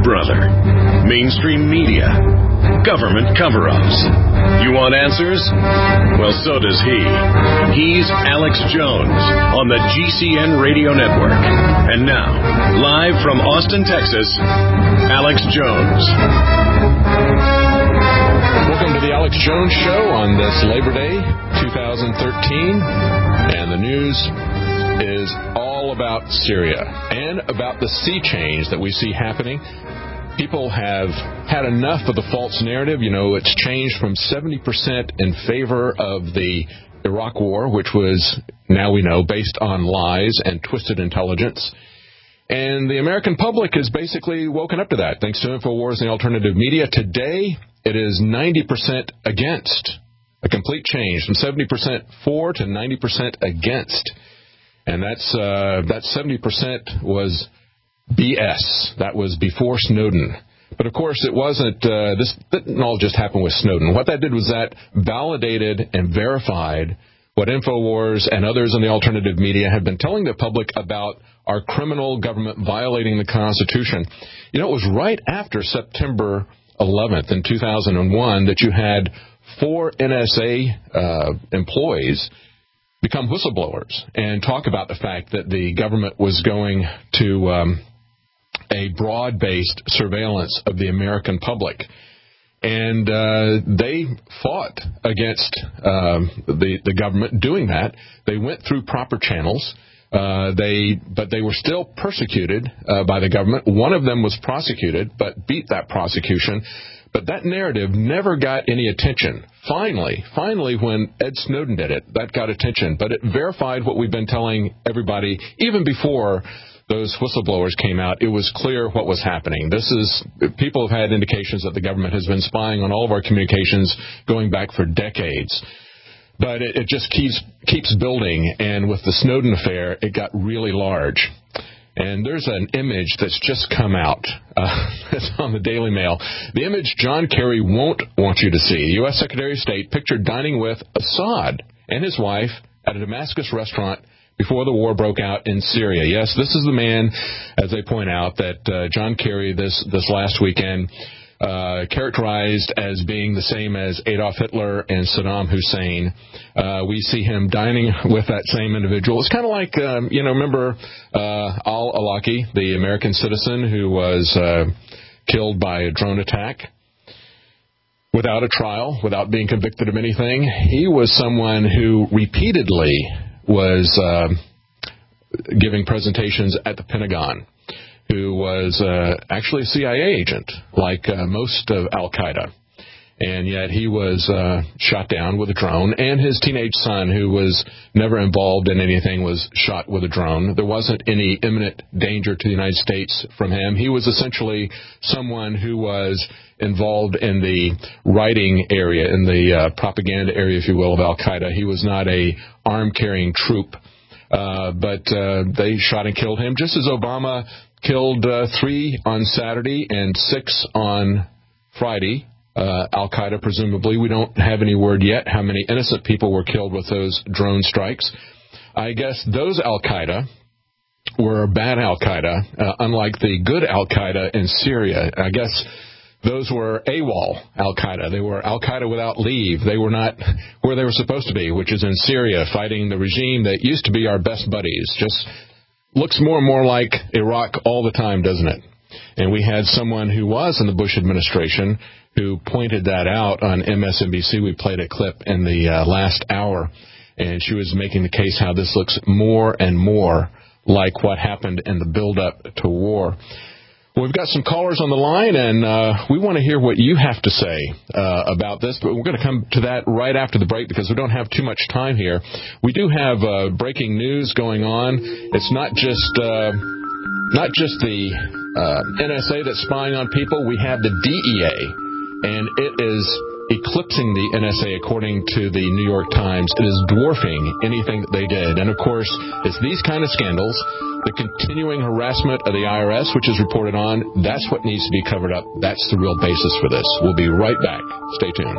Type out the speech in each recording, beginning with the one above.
brother. Mainstream media. Government cover-ups. You want answers? Well, so does he. He's Alex Jones on the GCN Radio Network. And now, live from Austin, Texas, Alex Jones. Welcome to the Alex Jones Show on this Labor Day 2013. And the news is all about Syria and about the sea change that we see happening. People have had enough of the false narrative. You know, it's changed from 70% in favor of the Iraq War, which was, now we know, based on lies and twisted intelligence. And the American public has basically woken up to that, thanks to InfoWars and the alternative media. Today, it is 90% against. A complete change from 70% for to 90% against. And that 70% was BS. That was before Snowden. But, of course, it wasn't, this didn't all just happen with Snowden. What that did was that validated and verified what InfoWars and others in the alternative media have been telling the public about our criminal government violating the Constitution. You know, it was right after September 11th in 2001 that you had 4 NSA employees become whistleblowers and talk about the fact that the government was going to a broad-based surveillance of the American public. And they fought against the government doing that. They went through proper channels, but they were still persecuted by the government. One of them was prosecuted, but beat that prosecution. But that narrative never got any attention. Finally, when Ed Snowden did it, that got attention. But it verified what we've been telling everybody even before those whistleblowers came out. It was clear what was happening. People have had indications that the government has been spying on all of our communications going back for decades. But it just keeps building. And with the Snowden affair, it got really large. And there's an image that's just come out. It's on the Daily Mail. The image John Kerry won't want you to see. U.S. Secretary of State pictured dining with Assad and his wife at a Damascus restaurant before the war broke out in Syria. Yes, this is the man, as they point out, that John Kerry this last weekend characterized as being the same as Adolf Hitler and Saddam Hussein. We see him dining with that same individual. It's kind of like, remember al-Awlaki, the American citizen who was killed by a drone attack without a trial, without being convicted of anything. He was someone who repeatedly was giving presentations at the Pentagon, who was actually a CIA agent, like most of al-Qaeda. And yet he was shot down with a drone, and his teenage son, who was never involved in anything, was shot with a drone. There wasn't any imminent danger to the United States from him. He was essentially someone who was involved in the writing area, in the propaganda area, if you will, of al-Qaeda. He was not a arm-carrying troop, but they shot and killed him, just as Obama killed 3 on Saturday and 6 on Friday. Al-Qaeda, presumably. We don't have any word yet how many innocent people were killed with those drone strikes. I guess those Al-Qaeda were bad Al-Qaeda, unlike the good Al-Qaeda in Syria. I guess those were AWOL Al-Qaeda. They were Al-Qaeda without leave. They were not where they were supposed to be, which is in Syria, fighting the regime that used to be our best buddies. Just looks more and more like Iraq all the time, doesn't it? And we had someone who was in the Bush administration who pointed that out on MSNBC. We played a clip in the last hour, and she was making the case how this looks more and more like what happened in the build-up to war. Well, we've got some callers on the line, and we want to hear what you have to say about this, but we're going to come to that right after the break because we don't have too much time here. We do have breaking news going on. It's not just the NSA that's spying on people. We have the DEA, and it is eclipsing the NSA according to the New York Times. It is dwarfing anything that they did. And, of course, it's these kind of scandals, the continuing harassment of the IRS, which is reported on, that's what needs to be covered up. That's the real basis for this. We'll be right back. Stay tuned.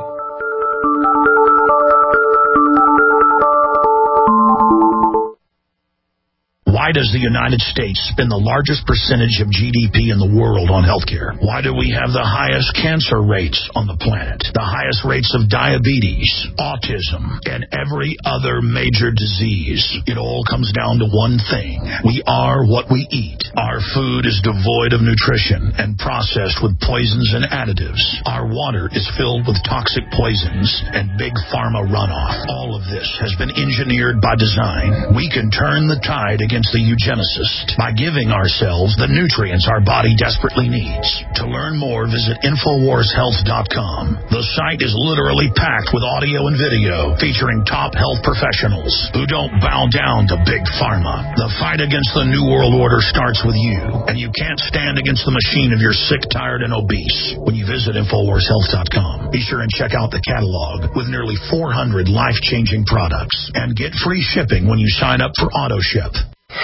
Why does the United States spend the largest percentage of GDP in the world on healthcare? Why do we have the highest cancer rates on the planet, the highest rates of diabetes, autism, and every other major disease? It all comes down to one thing. We are what we eat. Our food is devoid of nutrition and processed with poisons and additives. Our water is filled with toxic poisons and big pharma runoff. All of this has been engineered by design. We can turn the tide against the eugenicist by giving ourselves the nutrients our body desperately needs. To learn more, visit InfoWarsHealth.com. The site is literally packed with audio and video featuring top health professionals who don't bow down to big pharma. The fight against the New World Order starts with you, and you can't stand against the machine if you're sick, tired, and obese. When you visit InfoWarsHealth.com, be sure and check out the catalog with nearly 400 life-changing products and get free shipping when you sign up for AutoShip.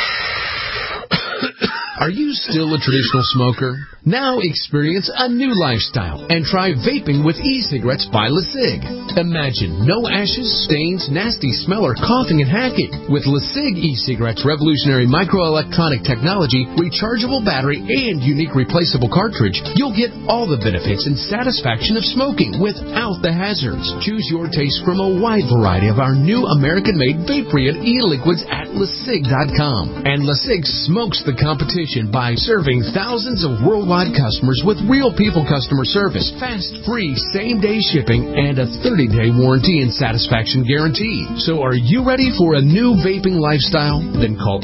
Are you still a traditional smoker? Now experience a new lifestyle and try vaping with e-cigarettes by LeSig. Imagine no ashes, stains, nasty smell, or coughing and hacking. With LeSig e-cigarettes' revolutionary microelectronic technology, rechargeable battery, and unique replaceable cartridge, you'll get all the benefits and satisfaction of smoking without the hazards. Choose your taste from a wide variety of our new American-made vape-free and e-liquids at LeSig.com. And LeSig smokes the competition by serving thousands of worldwide customers with real people customer service, fast, free, same-day shipping, and a 30-day warranty and satisfaction guarantee. So are you ready for a new vaping lifestyle? Then call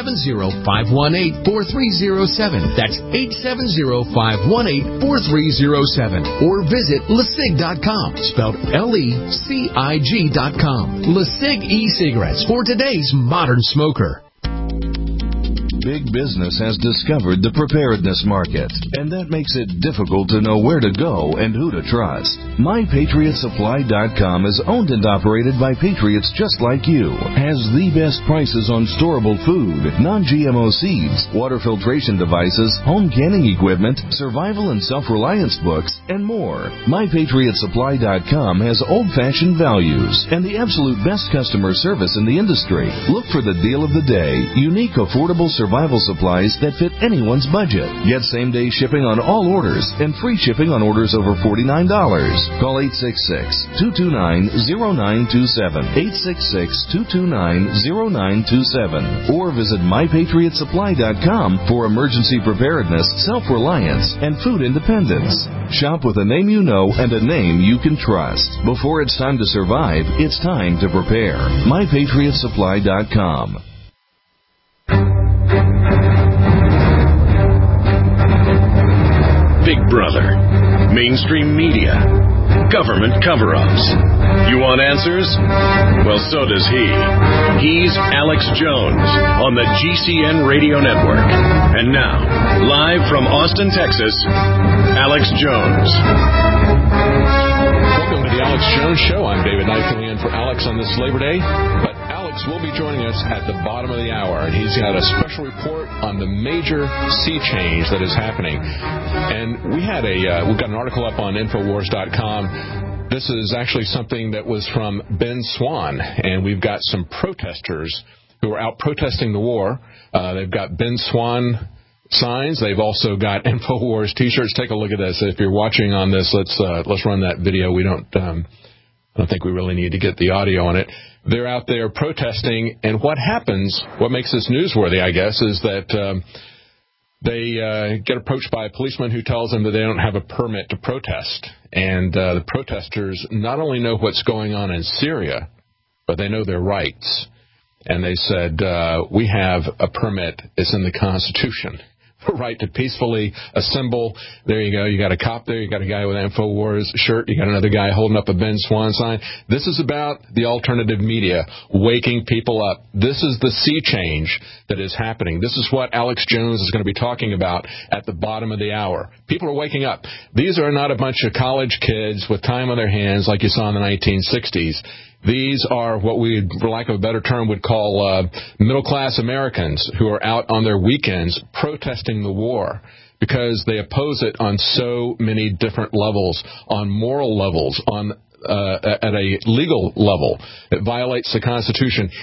870-518-4307. That's 870-518-4307. Or visit LeSig.com, spelled LECIG.com. LeSig e-cigarettes for today's modern smoker. Big business has discovered the preparedness market, and that makes it difficult to know where to go and who to trust. MyPatriotSupply.com is owned and operated by patriots just like you. Has the best prices on storable food, non-GMO seeds, water filtration devices, home canning equipment, survival and self-reliance books, and more. MyPatriotSupply.com has old-fashioned values and the absolute best customer service in the industry. Look for the deal of the day, unique, affordable survival supplies that fit anyone's budget. Get same-day shipping on all orders and free shipping on orders over $49. Call 866-229-0927, 866-229-0927, or visit MyPatriotSupply.com for emergency preparedness, self-reliance, and food independence. Shop with a name you know and a name you can trust. Before it's time to survive, it's time to prepare. MyPatriotSupply.com. Big Brother, mainstream media, government cover-ups. You want answers? Well, so does he. He's Alex Jones on the GCN Radio Network. And now, live from Austin, Texas, Alex Jones. Welcome to the Alex Jones Show. I'm David Knight filling in for Alex on this Labor Day. But Alex will be joining us at the bottom of the hour, and he's got a special report on the major sea change that is happening. And we've got an article up on Infowars.com. This is actually something that was from Ben Swann, and we've got some protesters who are out protesting the war. They've got Ben Swann signs. They've also got Infowars T-shirts. Take a look at this. If you're watching on this, let's run that video. I don't think we really need to get the audio on it. They're out there protesting, and what makes this newsworthy, I guess, is that they get approached by a policeman who tells them that they don't have a permit to protest. And the protesters not only know what's going on in Syria, but they know their rights. And they said, we have a permit. It's in the Constitution. Right to peacefully assemble. There you go. You got a cop there. You got a guy with an InfoWars shirt. You got another guy holding up a Ben Swann sign. This is about the alternative media waking people up. This is the sea change that is happening. This is what Alex Jones is going to be talking about at the bottom of the hour. People are waking up. These are not a bunch of college kids with time on their hands like you saw in the 1960s. These are what we, for lack of a better term, would call middle-class Americans who are out on their weekends protesting the war because they oppose it on so many different levels, on moral levels, at a legal level. It violates the Constitution.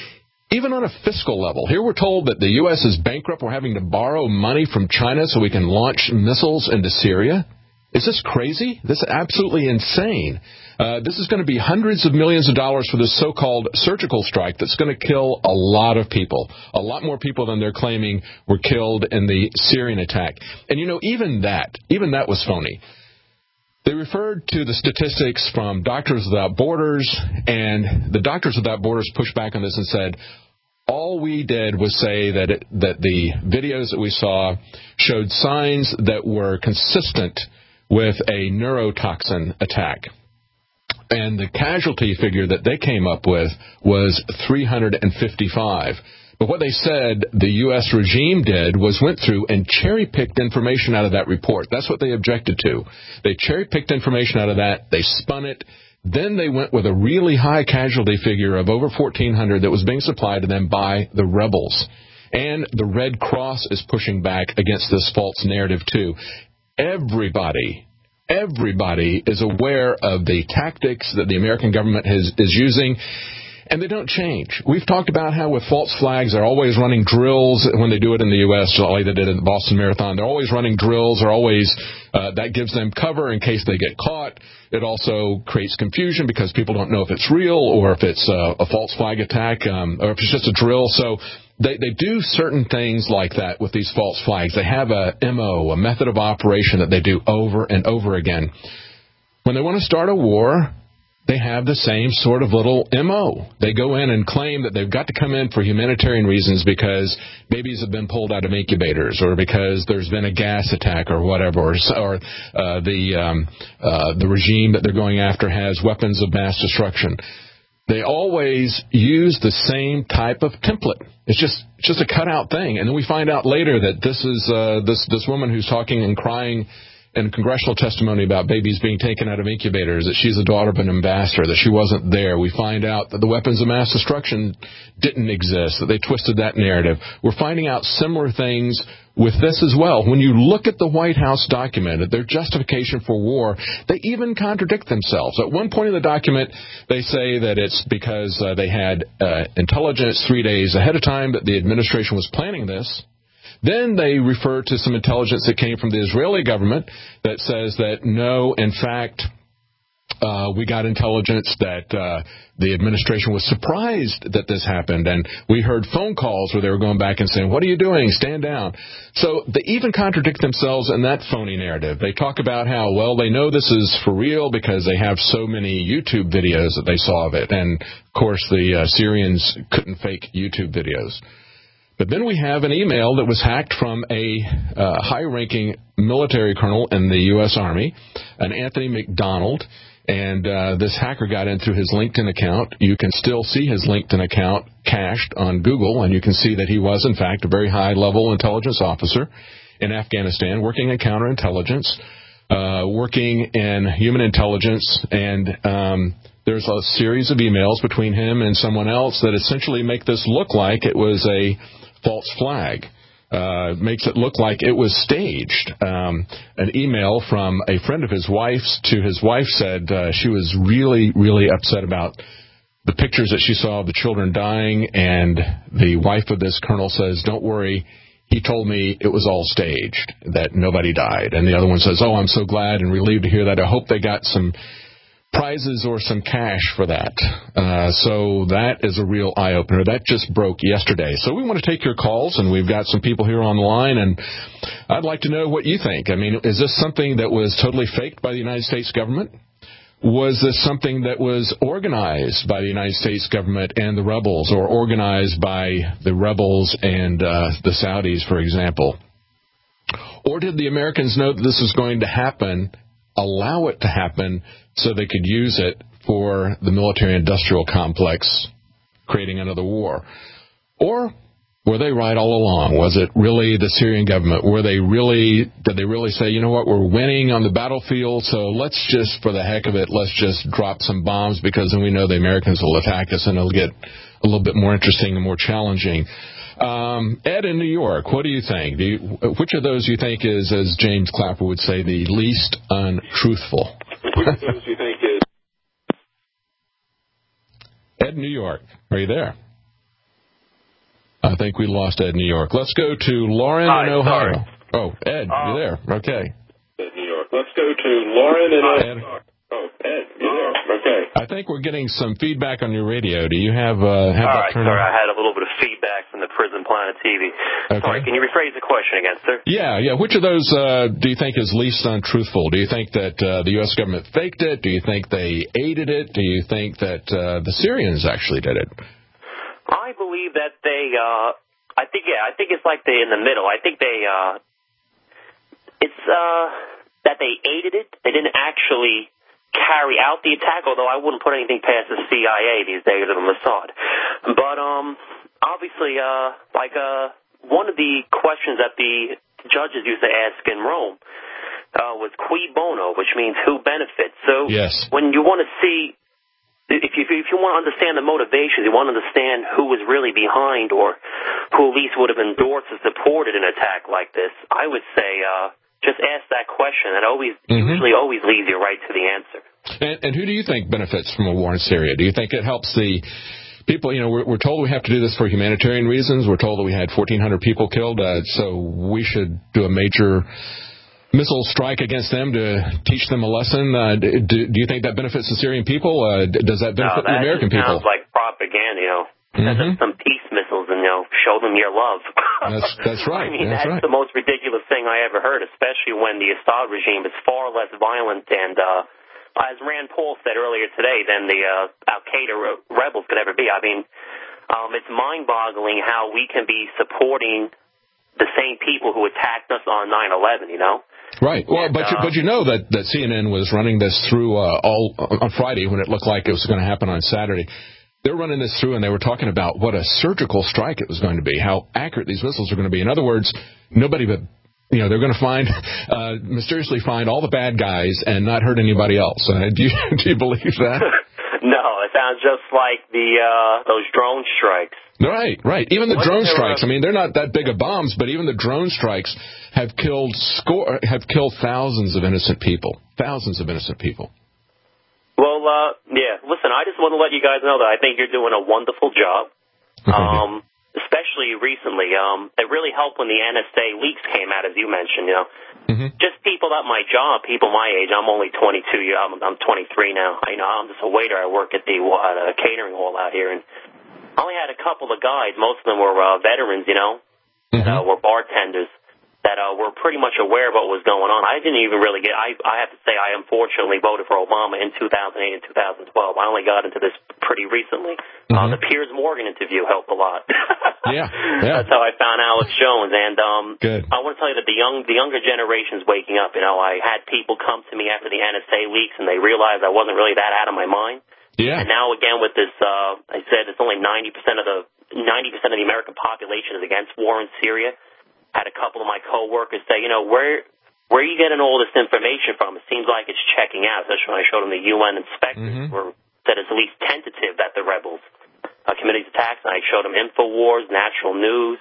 Even on a fiscal level, here we're told that the U.S. is bankrupt. We're having to borrow money from China so we can launch missiles into Syria. Is this crazy? This is absolutely insane. This is going to be hundreds of millions of dollars for this so-called surgical strike that's going to kill a lot of people, a lot more people than they're claiming were killed in the Syrian attack. And, even that was phony. They referred to the statistics from Doctors Without Borders, and the Doctors Without Borders pushed back on this and said, all we did was say that the videos that we saw showed signs that were consistent with a neurotoxin attack. And the casualty figure that they came up with was 355. But what they said the U.S. regime did was went through and cherry-picked information out of that report. That's what they objected to. They cherry-picked information out of that. They spun it. Then they went with a really high casualty figure of over 1,400 that was being supplied to them by the rebels. And the Red Cross is pushing back against this false narrative, too. Everybody is aware of the tactics that the American government is using, and they don't change. We've talked about how with false flags, they're always running drills when they do it in the U.S., like they did in the Boston Marathon. They're always running drills. They're always that gives them cover in case they get caught. It also creates confusion because people don't know if it's real or if it's a false flag attack or if it's just a drill. So they do certain things like that with these false flags. They have a MO, a method of operation that they do over and over again. When they want to start a war, they have the same sort of little MO. They go in and claim that they've got to come in for humanitarian reasons because babies have been pulled out of incubators or because there's been a gas attack or whatever, or the regime that they're going after has weapons of mass destruction. They always use the same type of template. It's just a cutout thing. And then we find out later that this is this woman who's talking and crying in congressional testimony about babies being taken out of incubators, that she's the daughter of an ambassador, that she wasn't there. We find out that the weapons of mass destruction didn't exist, that they twisted that narrative. We're finding out similar things with this as well. When you look at the White House document, their justification for war, they even contradict themselves. At one point in the document, they say that it's because they had intelligence 3 days ahead of time that the administration was planning this. Then they refer to some intelligence that came from the Israeli government that says that, no, in fact, we got intelligence that the administration was surprised that this happened. And we heard phone calls where they were going back and saying, what are you doing? Stand down. So they even contradict themselves in that phony narrative. They talk about how, well, they know this is for real because they have so many YouTube videos that they saw of it. And, of course, the Syrians couldn't fake YouTube videos. But then we have an email that was hacked from a high-ranking military colonel in the U.S. Army, an Anthony McDonald, and this hacker got in through his LinkedIn account. You can still see his LinkedIn account cached on Google, and you can see that he was, in fact, a very high-level intelligence officer in Afghanistan, working in counterintelligence, working in human intelligence, and there's a series of emails between him and someone else that essentially make this look like it was a false flag. Makes it look like it was staged. An email from a friend of his wife's to his wife said she was really, really upset about the pictures that she saw of the children dying, and the wife of this colonel says, don't worry, he told me it was all staged, that nobody died. And the other one says, oh, I'm so glad and relieved to hear that. I hope they got some prizes or some cash for that. So that is a real eye-opener. That just broke yesterday. So we want to take your calls, and we've got some people here on the line, and I'd like to know what you think. I mean, is this something that was totally faked by the United States government? Was this something that was organized by the United States government and the rebels, or organized by the rebels and the Saudis, for example? Or did the Americans know that this was going to happen, allow it to happen, so they could use it for the military-industrial complex, creating another war? Or were they right all along? Was it really the Syrian government? Did they really say, you know what, we're winning on the battlefield, so let's just, for the heck of it, let's just drop some bombs because then we know the Americans will attack us and it'll get a little bit more interesting and more challenging. Ed in New York, what do you think? Which of those you think is, as James Clapper would say, the least untruthful? Which of those you think is? Ed in New York, are you there? I think we lost Ed in New York. Let's go to Lauren in Ohio. Sorry. Oh, Ed, you there? Okay. New York. Let's go to Lauren in Ohio. Oh, Ed, you there? Okay. I think we're getting some feedback on your radio. Do you have All that right, turned sorry, on? I had a little bit of feedback from the Prison Planet TV. Okay. Sorry, can you rephrase the question again, sir? Yeah. Which of those do you think is least untruthful? Do you think that the U.S. government faked it? Do you think they aided it? Do you think that the Syrians actually did it? I believe that they, I think it's like in the middle. I think it's that they aided it. They didn't actually carry out the attack, although I wouldn't put anything past the CIA these days or the Mossad. But obviously, one of the questions that the judges used to ask in Rome was cui bono, which means who benefits. So yes. When you want to see, if you want to understand the motivations, you want to understand who was really behind or who at least would have endorsed or supported an attack like this, I would say just ask that question. It usually always leads you right to the answer. And who do you think benefits from a war in Syria? Do you think it helps the people? You know, we're told we have to do this for humanitarian reasons. We're told that we had 1,400 people killed, so we should do a major missile strike against them to teach them a lesson. Do you think that benefits the Syrian people? Does that benefit the American people? Sounds like propaganda, you know. Send them some peace missiles and, show them your love. That's right. I mean, that's the most ridiculous thing I ever heard, especially when the Assad regime is far less violent and, as Rand Paul said earlier today, than the al-Qaeda rebels could ever be. I mean, it's mind-boggling how we can be supporting the same people who attacked us on 9/11, you know? Right. Well, but you know that CNN was running this through all on Friday when it looked like it was going to happen on Saturday. They were running this through, and they were talking about what a surgical strike it was going to be, how accurate these missiles are going to be. In other words, nobody but, they're going to mysteriously find all the bad guys and not hurt anybody else. Do you believe that? No, it sounds just like those drone strikes. Right. Even the drone strikes. I mean, they're not that big of bombs, but even the drone strikes have killed thousands of innocent people. Thousands of innocent people. Well, listen, I just want to let you guys know that I think you're doing a wonderful job, especially recently. It really helped when the NSA leaks came out, as you mentioned, Just people at my job, people my age. I'm only 22. I'm 23 now. I'm just a waiter. I work at the catering hall out here, and I only had a couple of guys. Most of them were veterans, that were bartenders, that were pretty much aware of what was going on. I didn't even really I have to say I unfortunately voted for Obama in 2008 and 2012. I only got into this pretty recently. The Piers Morgan interview helped a lot. Yeah. That's how I found Alex Jones. And Good. I want to tell you that the younger generation's waking up. I had people come to me after the NSA leaks, and they realized I wasn't really that out of my mind. Yeah. And now again with this, I said it's only 90% of the American population is against war in Syria. Had a couple of my coworkers say, where are you getting all this information from? It seems like it's checking out. Especially when I showed them the UN inspectors said it's at least tentative that the rebels committed these attacks. And I showed them InfoWars, National News.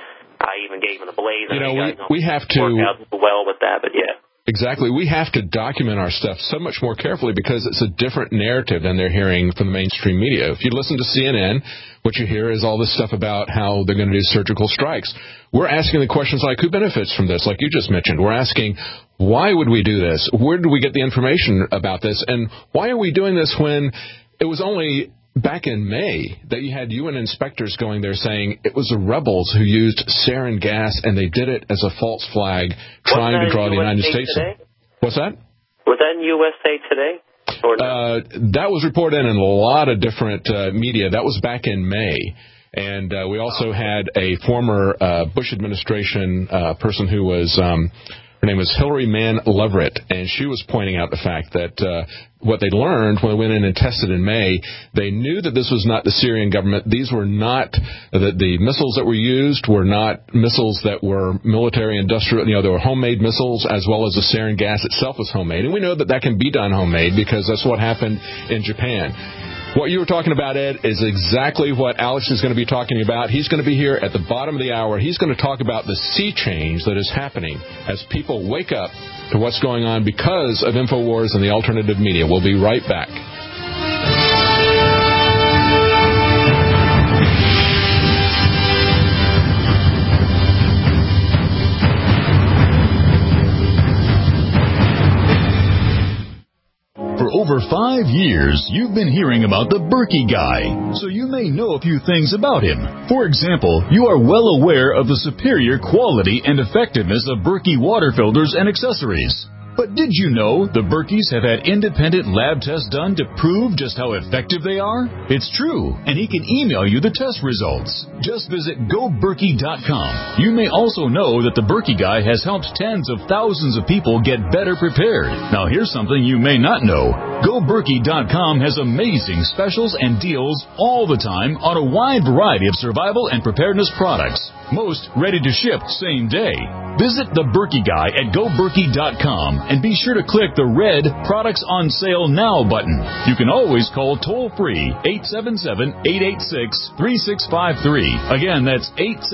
I even gave them the Blaze. We have to work out well with that, but yeah. Exactly. We have to document our stuff so much more carefully because it's a different narrative than they're hearing from the mainstream media. If you listen to CNN, what you hear is all this stuff about how they're going to do surgical strikes. We're asking the questions like, who benefits from this, like you just mentioned. We're asking, why would we do this? Where did we get the information about this? And why are we doing this when it was only back in May that you had UN inspectors going there saying it was the rebels who used sarin gas and they did it as a false flag trying to draw the United States in. What's that? Was that in USA Today? Or no? That was reported in a lot of different media. That was back in May. And we also had a former Bush administration person who was... her name was Hillary Mann Leverett, and she was pointing out the fact that what they learned when they went in and tested in May, they knew that this was not the Syrian government. These were not, the missiles that were used were not missiles that were military industrial, they were homemade missiles, as well as the sarin gas itself was homemade. And we know that that can be done homemade because that's what happened in Japan. What you were talking about, Ed, is exactly what Alex is going to be talking about. He's going to be here at the bottom of the hour. He's going to talk about the sea change that is happening as people wake up to what's going on because of InfoWars and the alternative media. We'll be right back. over 5 years, you've been hearing about the Berkey Guy, so you may know a few things about him. For example, you are well aware of the superior quality and effectiveness of Berkey water filters and accessories. But did you know the Berkeys have had independent lab tests done to prove just how effective they are? It's true, and he can email you the test results. Just visit GoBerkey.com. You may also know that the Berkey Guy has helped tens of thousands of people get better prepared. Now here's something you may not know. GoBerkey.com has amazing specials and deals all the time on a wide variety of survival and preparedness products. Most ready to ship same day. Visit the Berkey Guy at GoBerkey.com and be sure to click the red Products on Sale Now button. You can always call toll-free 877-886-3653. Again, that's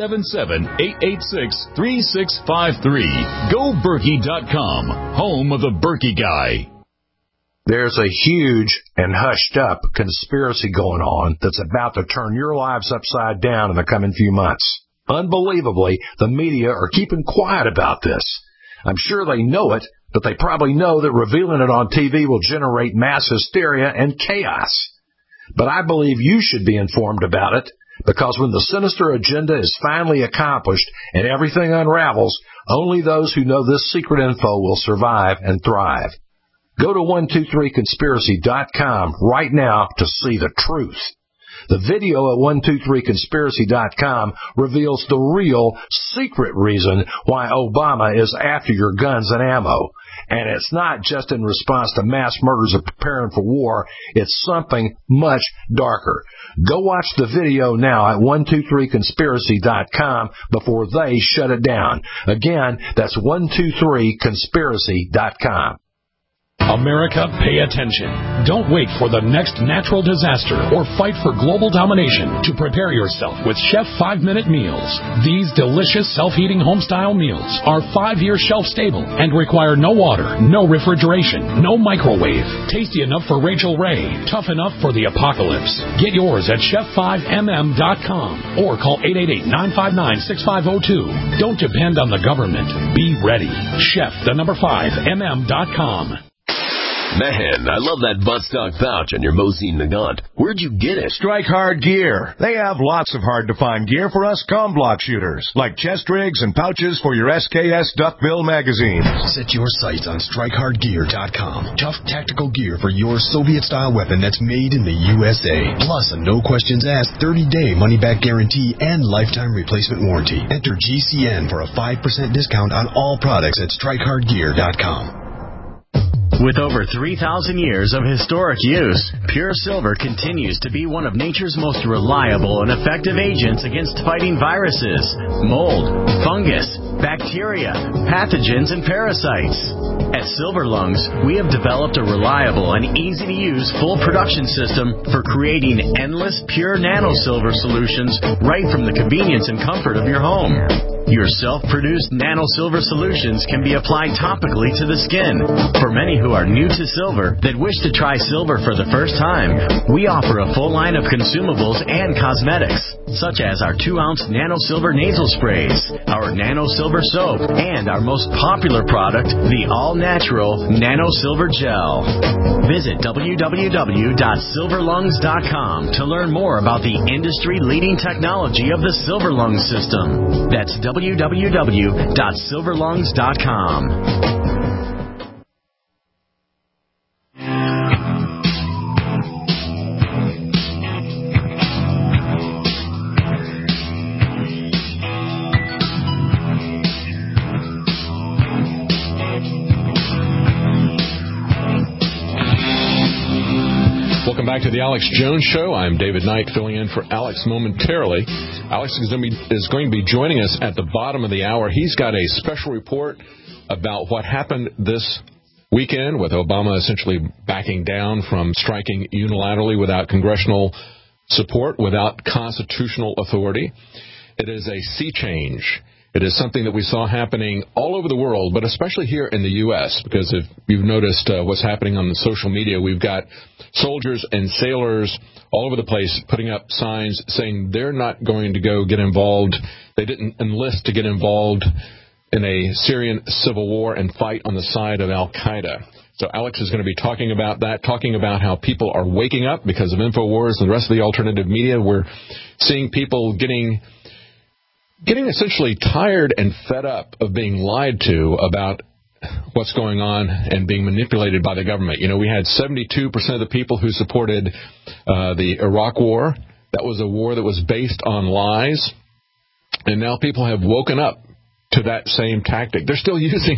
877-886-3653. GoBerkey.com, home of the Berkey Guy. There's a huge and hushed-up conspiracy going on that's about to turn your lives upside down in the coming few months. Unbelievably, the media are keeping quiet about this. I'm sure they know it, but they probably know that revealing it on TV will generate mass hysteria and chaos. But I believe you should be informed about it, because when the sinister agenda is finally accomplished and everything unravels, only those who know this secret info will survive and thrive. Go to 123conspiracy.com right now to see the truth. The video at 123conspiracy.com reveals the real, secret reason why Obama is after your guns and ammo. And it's not just in response to mass murders of preparing for war. It's something much darker. Go watch the video now at 123conspiracy.com before they shut it down. Again, that's 123conspiracy.com. America, pay attention. Don't wait for the next natural disaster or fight for global domination to prepare yourself with Chef 5-Minute Meals. These delicious self-heating home-style meals are 5-year shelf-stable and require no water, no refrigeration, no microwave. Tasty enough for Rachel Ray, tough enough for the apocalypse. Get yours at chef5mm.com or call 888-959-6502. Don't depend on the government. Be ready. Chef, the number 5mm.com. Man, I love that buttstock pouch on your Mosin Nagant. Where'd you get it? Strike Hard Gear. They have lots of hard-to-find gear for us comm block shooters, like chest rigs and pouches for your SKS duckbill magazines. Set your sights on StrikeHardGear.com. Tough tactical gear for your Soviet-style weapon that's made in the USA. Plus a no-questions-asked 30-day money-back guarantee and lifetime replacement warranty. Enter GCN for a 5% discount on all products at StrikeHardGear.com. With over 3,000 years of historic use, Pure Silver continues to be one of nature's most reliable and effective agents against fighting viruses, mold, fungus, bacteria, pathogens, and parasites. At Silver Lungs, we have developed a reliable and easy-to-use full production system for creating endless pure nano-silver solutions right from the convenience and comfort of your home. Your self-produced nano-silver solutions can be applied topically to the skin. For many who are new to silver that wish to try silver for the first time, we offer a full line of consumables and cosmetics, such as our 2-ounce nano-silver nasal sprays, our nano-silver soap, and our most popular product, the all-natural nano-silver gel. Visit www.silverlungs.com to learn more about the industry-leading technology of the Silver Lungs system. That's www.silverlungs.com. Welcome back to the Alex Jones Show. I'm David Knight, filling in for Alex momentarily. Alex is going to be joining us at the bottom of the hour. He's got a special report about what happened this weekend with Obama essentially backing down from striking unilaterally without congressional support, without constitutional authority. It is a sea change. It is something that we saw happening all over the world, but especially here in the U.S., because if you've noticed what's happening on the social media, we've got soldiers and sailors all over the place putting up signs saying they're not going to go get involved. They didn't enlist to get involved in a Syrian civil war and fight on the side of al-Qaeda. So Alex is going to be talking about that, talking about how people are waking up because of InfoWars and the rest of the alternative media. We're seeing people getting essentially tired and fed up of being lied to about what's going on and being manipulated by the government. You know, we had 72% of the people who supported the Iraq War. That was a war that was based on lies. And now people have woken up to that same tactic. They're still using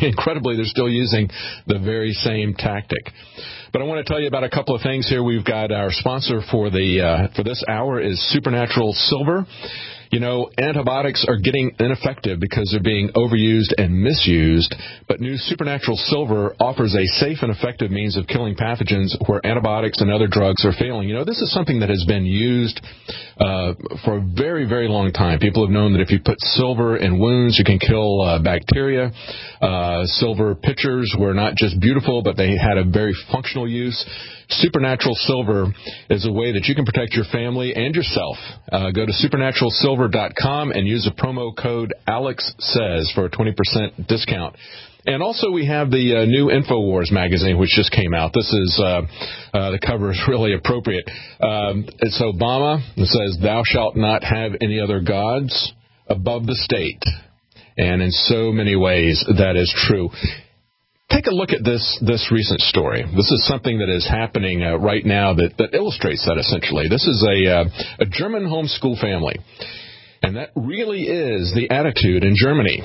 the very same tactic. But I want to tell you about a couple of things here. We've got our sponsor for this hour is Supernatural Silver. You know, antibiotics are getting ineffective because they're being overused and misused, but new Supernatural Silver offers a safe and effective means of killing pathogens where antibiotics and other drugs are failing. You know, this is something that has been used for a very, very long time. People have known that if you put silver in wounds, you can kill bacteria. Silver pitchers were not just beautiful, but they had a very functional use. Supernatural Silver is a way that you can protect your family and yourself. Go to supernaturalsilver.com and use the promo code AlexSays for a 20% discount. And also we have the new InfoWars magazine, which just came out. This is the cover is really appropriate. It's Obama. It says, "Thou shalt not have any other gods above the state." And in so many ways, that is true. Take a look at this recent story. This is something that is happening right now that illustrates that essentially. This is a German homeschool family, and that really is the attitude in Germany.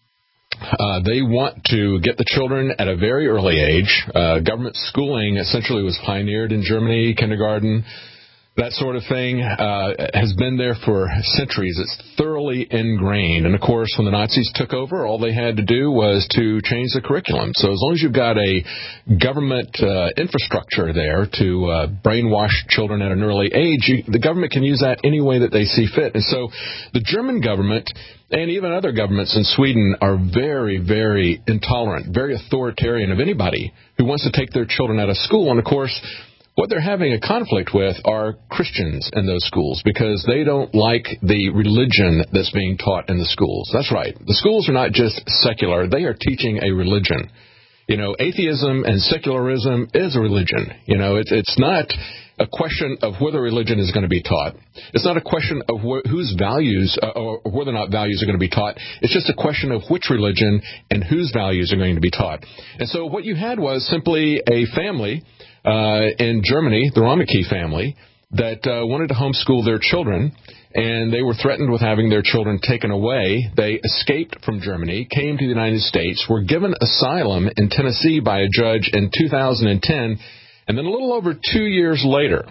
They want to get the children at a very early age. Government schooling essentially was pioneered in Germany, kindergarten. That sort of thing has been there for centuries. It's thoroughly ingrained. And, of course, when the Nazis took over, all they had to do was to change the curriculum. So as long as you've got a government infrastructure there to brainwash children at an early age, the government can use that any way that they see fit. And so the German government and even other governments in Sweden are very, very intolerant, very authoritarian of anybody who wants to take their children out of school. And, of course, what they're having a conflict with are Christians in those schools because they don't like the religion that's being taught in the schools. That's right. The schools are not just secular. They are teaching a religion. You know, atheism and secularism is a religion. You know, it's not a question of whether religion is going to be taught. It's not a question of whose values or whether or not values are going to be taught. It's just a question of which religion and whose values are going to be taught. And so what you had was simply a family in Germany, the Rameke family, that wanted to homeschool their children, and they were threatened with having their children taken away. They escaped from Germany, came to the United States, were given asylum in Tennessee by a judge in 2010, and then a little over 2 years later,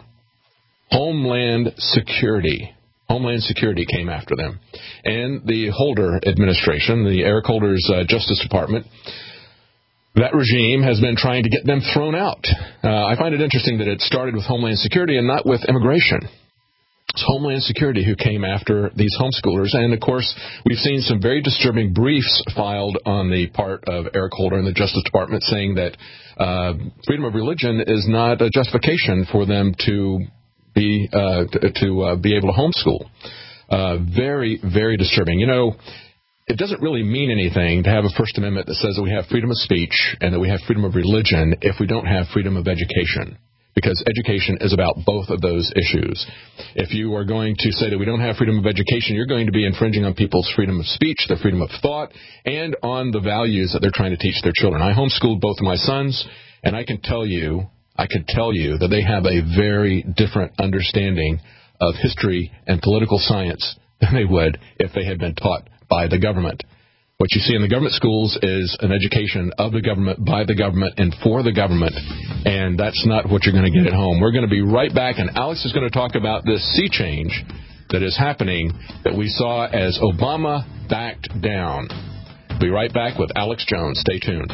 Homeland Security came after them. And the Holder administration, the Eric Holder's Justice Department, that regime has been trying to get them thrown out. I find it interesting that it started with Homeland Security and not with immigration. It's Homeland Security who came after these homeschoolers. And, of course, we've seen some very disturbing briefs filed on the part of Eric Holder and the Justice Department saying that freedom of religion is not a justification for them to be able to homeschool. Very, very disturbing. You know, it doesn't really mean anything to have a First Amendment that says that we have freedom of speech and that we have freedom of religion if we don't have freedom of education, because education is about both of those issues. If you are going to say that we don't have freedom of education, you're going to be infringing on people's freedom of speech, their freedom of thought, and on the values that they're trying to teach their children. I homeschooled both of my sons, and I could tell you that they have a very different understanding of history and political science than they would if they had been taught by the government. What you see in the government schools is an education of the government, by the government, and for the government, and that's not what you're going to get at home. We're going to be right back, and Alex is going to talk about this sea change that is happening that we saw as Obama backed down. We'll be right back with Alex Jones. Stay tuned.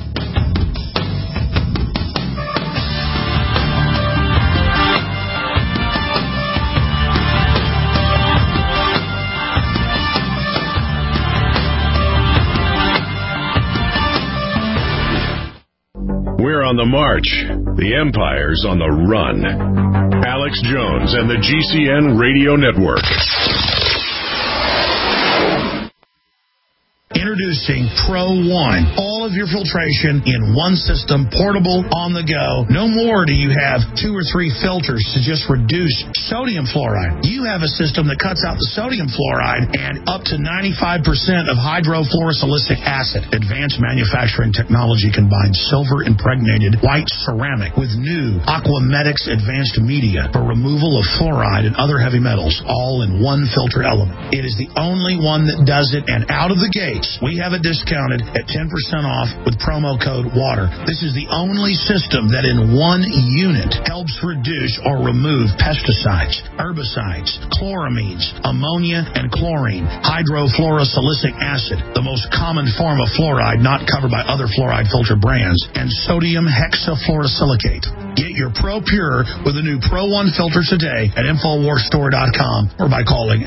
We're on the march. The empire's on the run. Alex Jones and the GCN Radio Network. Introducing Pro One. All of your filtration in one system, portable, on the go. No more do you have 2 or 3 filters to just reduce sodium fluoride. You have a system that cuts out the sodium fluoride and up to 95% of hydrofluorosilicic acid. Advanced manufacturing technology combines silver-impregnated white ceramic with new Aquamedics advanced media for removal of fluoride and other heavy metals, all in one filter element. It is the only one that does it, and out of the gates, we have it discounted at 10% off with promo code WATER. This is the only system that in one unit helps reduce or remove pesticides, herbicides, chloramines, ammonia, and chlorine, hydrofluorosilicic acid, the most common form of fluoride not covered by other fluoride filter brands, and sodium hexafluorosilicate. Get your Pro Pure with the new Pro One filter today at InfoWarsStore.com or by calling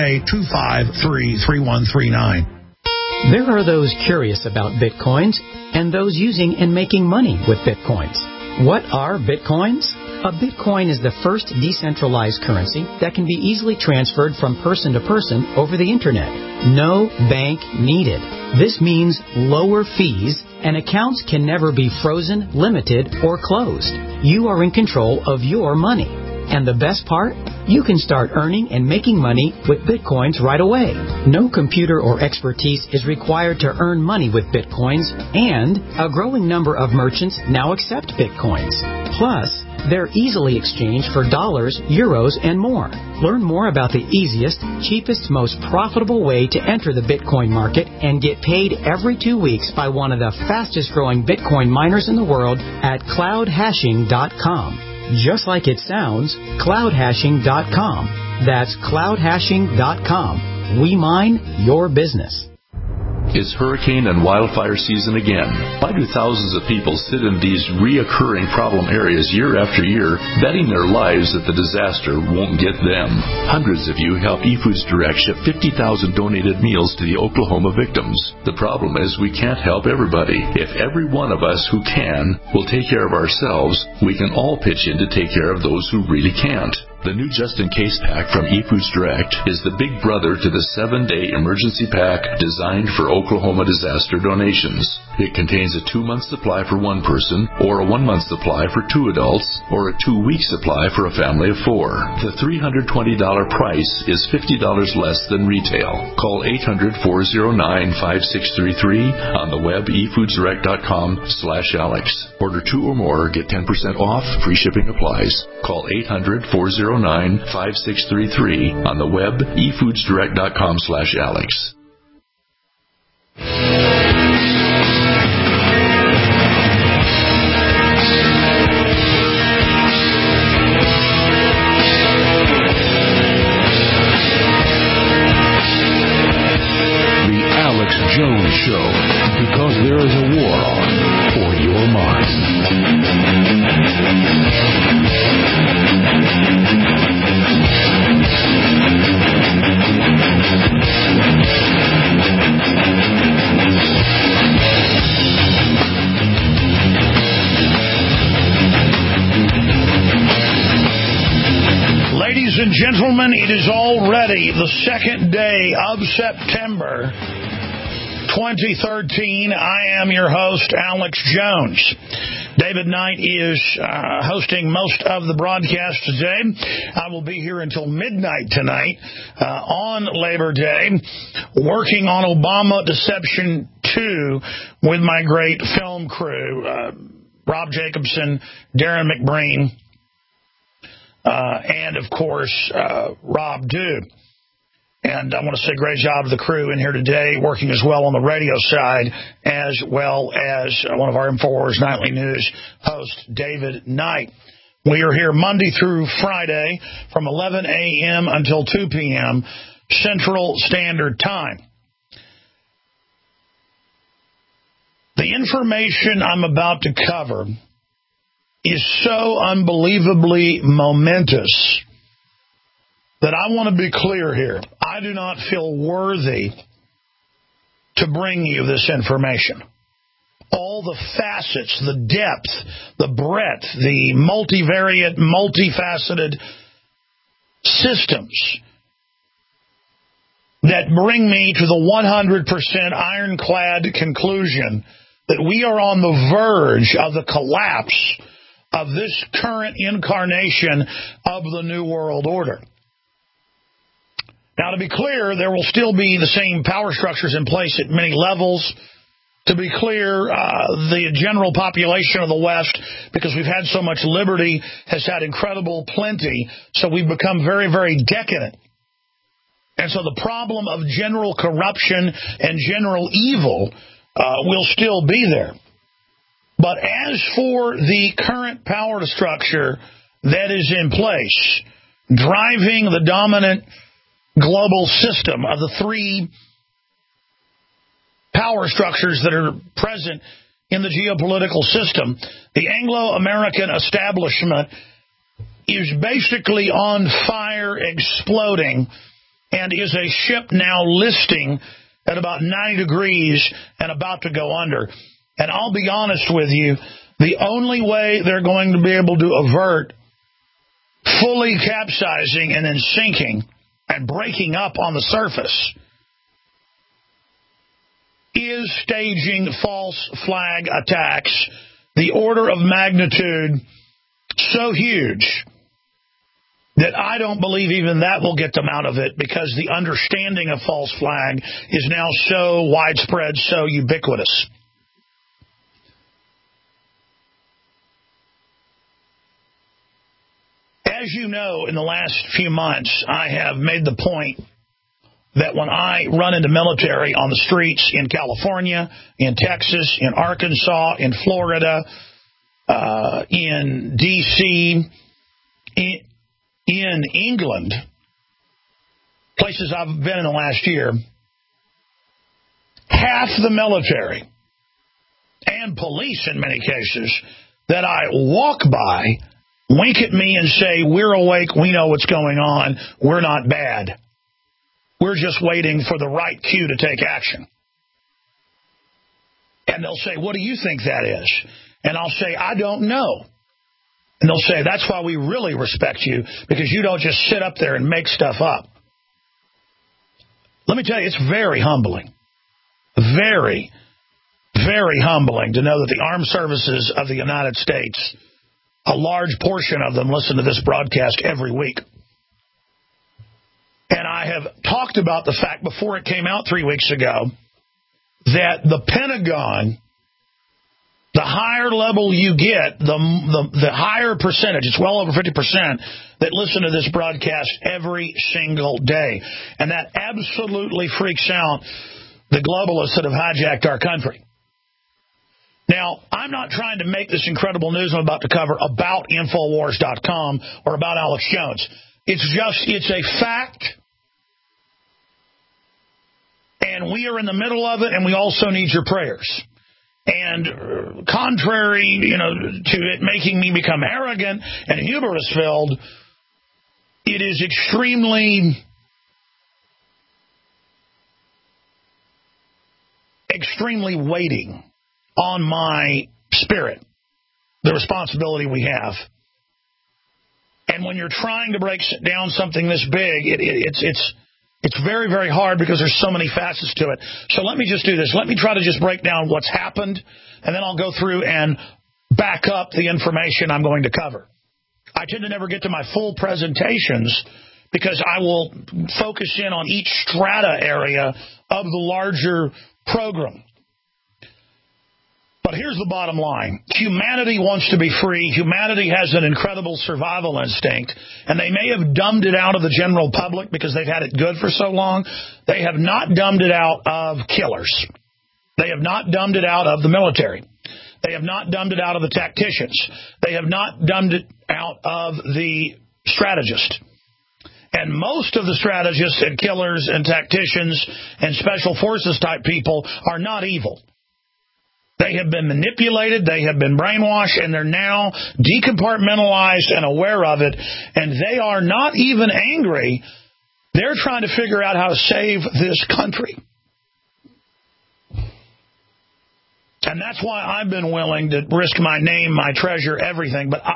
888-253-3139. There are those curious about Bitcoins and those using and making money with Bitcoins. What are Bitcoins? A Bitcoin is the first decentralized currency that can be easily transferred from person to person over the Internet. No bank needed. This means lower fees, and accounts can never be frozen, limited, or closed. You are in control of your money. And the best part? You can start earning and making money with Bitcoins right away. No computer or expertise is required to earn money with Bitcoins, and a growing number of merchants now accept Bitcoins. Plus, they're easily exchanged for dollars, euros, and more. Learn more about the easiest, cheapest, most profitable way to enter the Bitcoin market and get paid every 2 weeks by one of the fastest growing Bitcoin miners in the world at cloudhashing.com. Just like it sounds, cloudhashing.com. That's cloudhashing.com. We mine your business. It's hurricane and wildfire season again. Why do thousands of people sit in these reoccurring problem areas year after year, betting their lives that the disaster won't get them? Hundreds of you helped eFoods Direct ship 50,000 donated meals to the Oklahoma victims. The problem is we can't help everybody. If every one of us who can will take care of ourselves, we can all pitch in to take care of those who really can't. The new just-in-case pack from eFoods Direct is the big brother to the 7-day emergency pack designed for Oklahoma disaster donations. It contains a 2-month supply for one person, or a 1-month supply for 2 adults, or a 2-week supply for a family of 4. The $320 price is $50 less than retail. Call 800-409-5633 on the web efoodsdirect.com/Alex. Order 2 or more, get 10% off, free shipping applies. Call 800-409-5633 on the web efoodsdirect.com/Alex. The Alex Jones Show, because there is a war on for your mind. Ladies and gentlemen, it is already the second day of September 2013. I am your host, Alex Jones. David Knight is hosting most of the broadcast today. I will be here until midnight tonight on Labor Day, working on Obama Deception 2 with my great film crew, Rob Jacobson, Darren McBreen, and, of course, Rob Dew. And I want to say great job to the crew in here today, working as well on the radio side, as well as one of our InfoWars Nightly News hosts, David Knight. We are here Monday through Friday from 11 a.m. until 2 p.m. Central Standard Time. The information I'm about to cover is so unbelievably momentous that I want to be clear here. I do not feel worthy to bring you this information. All the facets, the depth, the breadth, the multivariate, multifaceted systems that bring me to the 100% ironclad conclusion that we are on the verge of the collapse of this current incarnation of the New World Order. Now, to be clear, there will still be the same power structures in place at many levels. To be clear, the general population of the West, because we've had so much liberty, has had incredible plenty, so we've become very, very decadent. And so the problem of general corruption and general evil will still be there. But as for the current power structure that is in place, driving the dominant global system of the three power structures that are present in the geopolitical system, the Anglo-American establishment is basically on fire, exploding, and is a ship now listing at about 90 degrees and about to go under. And I'll be honest with you, the only way they're going to be able to avert fully capsizing and then sinking and breaking up on the surface is staging false flag attacks, the order of magnitude so huge that I don't believe even that will get them out of it, because the understanding of false flag is now so widespread, so ubiquitous. As you know, in the last few months, I have made the point that when I run into military on the streets in California, in Texas, in Arkansas, in Florida, in D.C., in England, places I've been in the last year, half the military and police in many cases that I walk by wink at me and say, we're awake, we know what's going on, we're not bad. We're just waiting for the right cue to take action. And they'll say, what do you think that is? And I'll say, I don't know. And they'll say, that's why we really respect you, because you don't just sit up there and make stuff up. Let me tell you, it's very humbling. Very, very humbling to know that the armed services of the United States, a large portion of them listen to this broadcast every week. And I have talked about the fact before it came out 3 weeks ago that the Pentagon, the higher level you get, the higher percentage, it's well over 50%, that listen to this broadcast every single day. And that absolutely freaks out the globalists that have hijacked our country. Now, I'm not trying to make this incredible news I'm about to cover about Infowars.com or about Alex Jones. It's a fact, and we are in the middle of it, and we also need your prayers. And contrary, to it making me become arrogant and hubris-filled, it is extremely weighting on my spirit, the responsibility we have. And when you're trying to break down something this big, it's very, very hard because there's so many facets to it. So let me just do this. Let me try to just break down what's happened, and then I'll go through and back up the information I'm going to cover. I tend to never get to my full presentations because I will focus in on each strata area of the larger program. But here's the bottom line. Humanity wants to be free. Humanity has an incredible survival instinct, and they may have dumbed it out of the general public because they've had it good for so long. They have not dumbed it out of killers. They have not dumbed it out of the military. They have not dumbed it out of the tacticians. They have not dumbed it out of the strategist. And most of the strategists and killers and tacticians and special forces type people are not evil. They have been manipulated, they have been brainwashed, and they're now decompartmentalized and aware of it, and they are not even angry. They're trying to figure out how to save this country. And that's why I've been willing to risk my name, my treasure, everything. But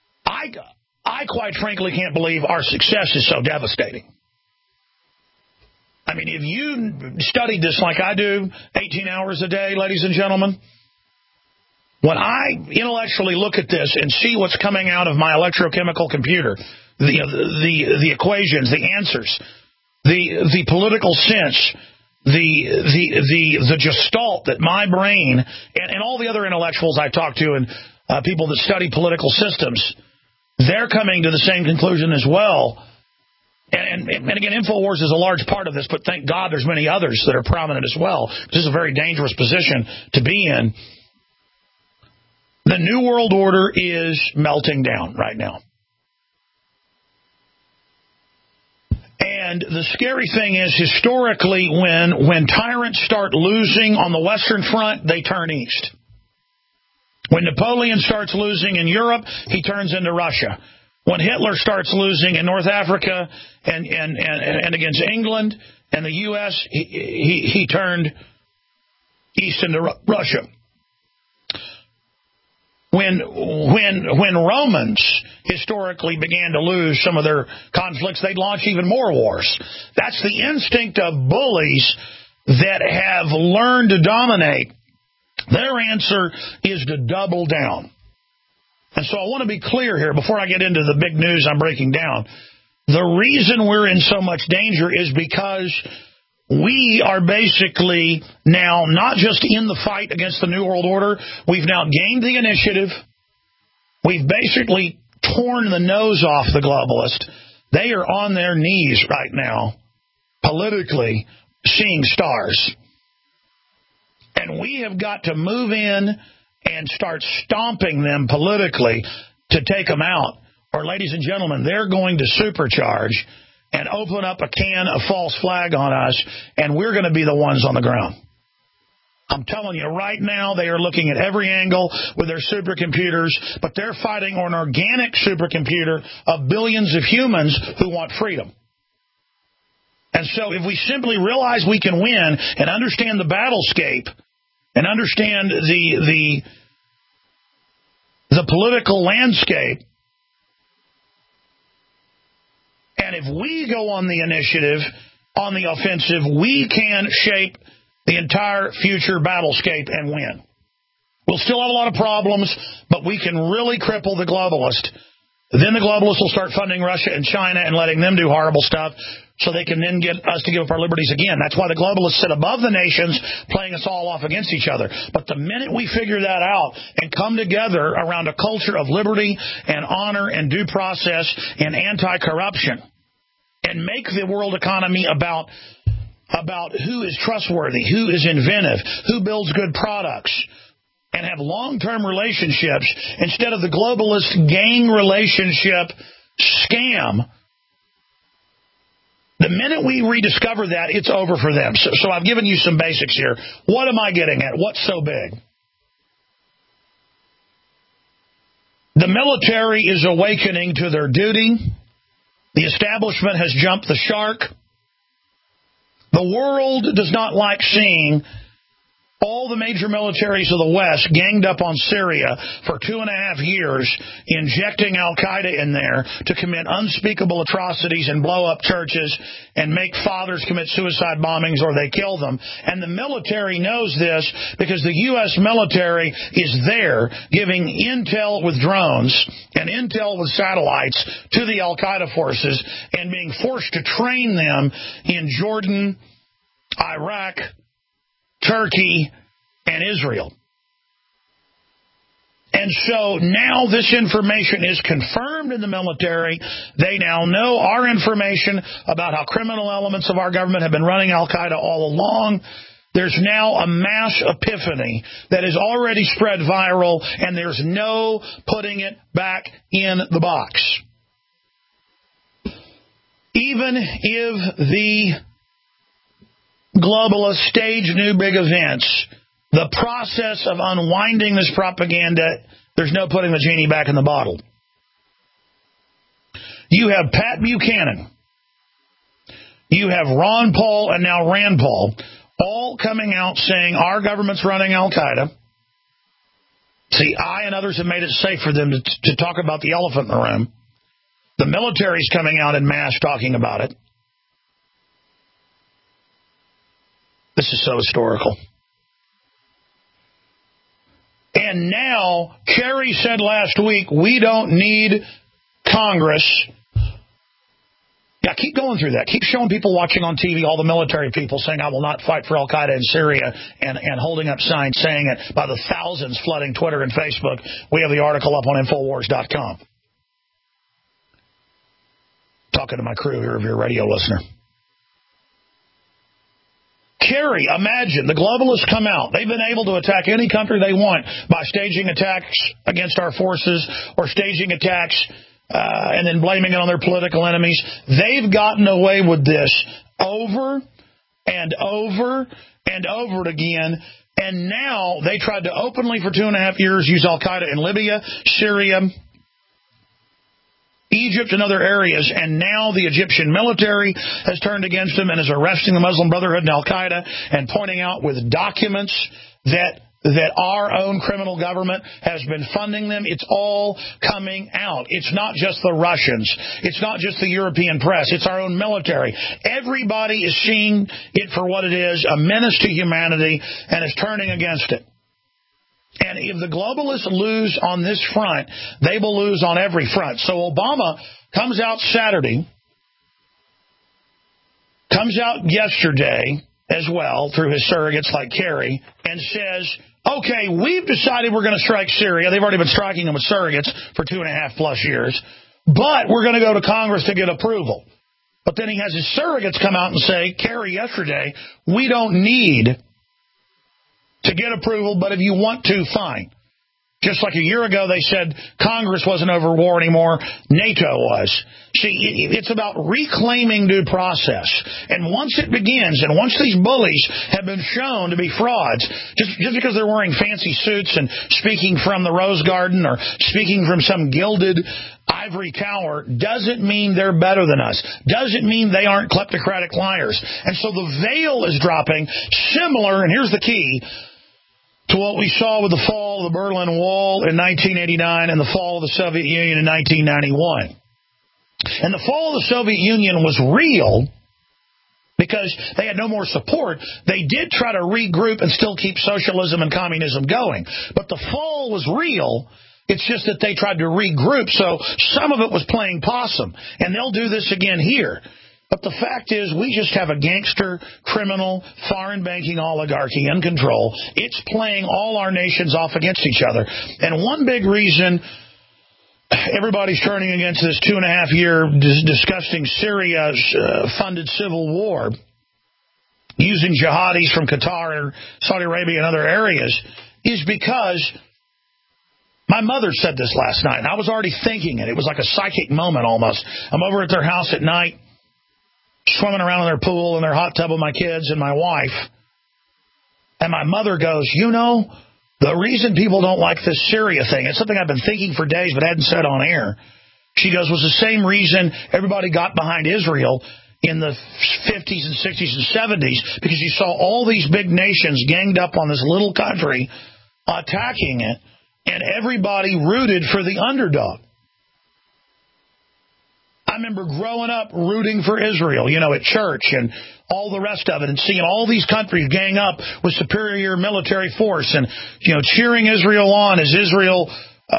I quite frankly can't believe our success is so devastating. mean, if you studied this like I do, 18 hours a day, ladies and gentlemen, when I intellectually look at this and see what's coming out of my electrochemical computer, the equations, the answers, the political sense, the gestalt that my brain and all the other intellectuals I talk to and people that study political systems, they're coming to the same conclusion as well. And again, InfoWars is a large part of this, but thank God there's many others that are prominent as well. This is a very dangerous position to be in. The New World Order is melting down right now. And the scary thing is, historically, when tyrants start losing on the Western Front, they turn east. When Napoleon starts losing in Europe, he turns into Russia. When Hitler starts losing in North Africa and against England and the U.S., he turned east into Russia. When Romans historically began to lose some of their conflicts, they'd launch even more wars. That's the instinct of bullies that have learned to dominate. Their answer is to double down. And so I want to be clear here before I get into the big news I'm breaking down. The reason we're in so much danger is because we are basically now not just in the fight against the New World Order. We've now gained the initiative. We've basically torn the nose off the globalists. They are on their knees right now, politically, seeing stars. And we have got to move in and start stomping them politically to take them out. Or, ladies and gentlemen, they're going to supercharge and open up a can of false flag on us, and we're going to be the ones on the ground. I'm telling you, right now, they are looking at every angle with their supercomputers, but they're fighting an organic supercomputer of billions of humans who want freedom. And so if we simply realize we can win and understand the battlescape and understand the political landscape, and if we go on the initiative, on the offensive, we can shape the entire future battlescape and win. We'll still have a lot of problems, but we can really cripple the globalist. Then the globalists will start funding Russia and China and letting them do horrible stuff so they can then get us to give up our liberties again. That's why the globalists sit above the nations, playing us all off against each other. But the minute we figure that out and come together around a culture of liberty and honor and due process and anti-corruption and make the world economy about who is trustworthy, who is inventive, who builds good products, and have long-term relationships instead of the globalist gang relationship scam, the minute we rediscover that, it's over for them. So I've given you some basics here. What am I getting at? What's so big? The military is awakening to their duty. The establishment has jumped the shark. The world does not like seeing all the major militaries of the West ganged up on Syria for 2.5 years, injecting al-Qaeda in there to commit unspeakable atrocities and blow up churches and make fathers commit suicide bombings or they kill them. And the military knows this because the U.S. military is there giving intel with drones and intel with satellites to the al-Qaeda forces and being forced to train them in Jordan, Iraq, Turkey, and Israel. And so now this information is confirmed in the military. They now know our information about how criminal elements of our government have been running al-Qaeda all along. There's now a mass epiphany that is already spread viral, and there's no putting it back in the box. Even if the globalists stage new big events, the process of unwinding this propaganda, there's no putting the genie back in the bottle. You have Pat Buchanan, you have Ron Paul, and now Rand Paul, all coming out saying our government's running al-Qaeda. See, I and others have made it safe for them to talk about the elephant in the room. The military's coming out en masse talking about it. This is so historical. And now, Kerry said last week, we don't need Congress. Yeah, keep going through that. Keep showing people watching on TV, all the military people saying, I will not fight for Al-Qaeda in Syria, and holding up signs saying it by the thousands flooding Twitter and Facebook. We have the article up on Infowars.com. Talking to my crew here, if you're a radio listener. Kerry, imagine, the globalists come out. They've been able to attack any country they want by staging attacks against our forces or staging attacks and then blaming it on their political enemies. They've gotten away with this over and over and over again. And now they tried to openly for 2.5 years use Al-Qaeda in Libya, Syria, Egypt, and other areas, and now the Egyptian military has turned against them and is arresting the Muslim Brotherhood and Al-Qaeda and pointing out with documents that our own criminal government has been funding them. It's all coming out. It's not just the Russians. It's not just the European press. It's our own military. Everybody is seeing it for what it is, a menace to humanity, and is turning against it. And if the globalists lose on this front, they will lose on every front. So Obama comes out Saturday, comes out yesterday as well through his surrogates like Kerry, and says, okay, we've decided we're going to strike Syria. They've already been striking them with surrogates for 2.5+ years, but we're going to go to Congress to get approval. But then he has his surrogates come out and say, Kerry yesterday, we don't need to get approval, but if you want to, fine. Just like a year ago, they said Congress wasn't over war anymore, NATO was. See, it's about reclaiming due process. And once it begins, and once these bullies have been shown to be frauds, just because they're wearing fancy suits and speaking from the Rose Garden or speaking from some gilded ivory tower, doesn't mean they're better than us. Doesn't mean they aren't kleptocratic liars. And so the veil is dropping, similar, and here's the key, to what we saw with the fall of the Berlin Wall in 1989 and the fall of the Soviet Union in 1991. And the fall of the Soviet Union was real because they had no more support. They did try to regroup and still keep socialism and communism going. But the fall was real. It's just that they tried to regroup, so some of it was playing possum. And they'll do this again here. But the fact is, we just have a gangster, criminal, foreign banking oligarchy in control. It's playing all our nations off against each other. And one big reason everybody's turning against this 2.5-year disgusting Syria-funded civil war, using jihadis from Qatar or Saudi Arabia and other areas, is because my mother said this last night, and I was already thinking it. It was like a psychic moment almost. I'm over at their house at night, swimming around in their pool in their hot tub with my kids and my wife. And my mother goes, you know, the reason people don't like this Syria thing, it's something I've been thinking for days but hadn't said on air. She goes, was the same reason everybody got behind Israel in the 50s and 60s and 70s, because you saw all these big nations ganged up on this little country attacking it, and everybody rooted for the underdog. I remember growing up rooting for Israel, you know, at church and all the rest of it, and seeing all these countries gang up with superior military force and, you know, cheering Israel on as Israel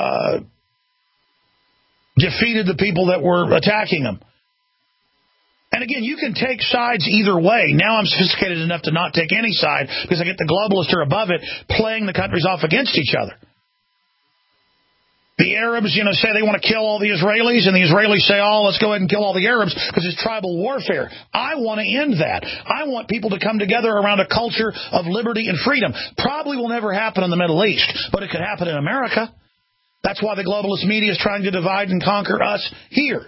defeated the people that were attacking them. And again, you can take sides either way. Now I'm sophisticated enough to not take any side because I get the globalists who are above it playing the countries off against each other. The Arabs, you know, say they want to kill all the Israelis, and the Israelis say, oh, let's go ahead and kill all the Arabs because it's tribal warfare. I want to end that. I want people to come together around a culture of liberty and freedom. Probably will never happen in the Middle East, but it could happen in America. That's why the globalist media is trying to divide and conquer us here.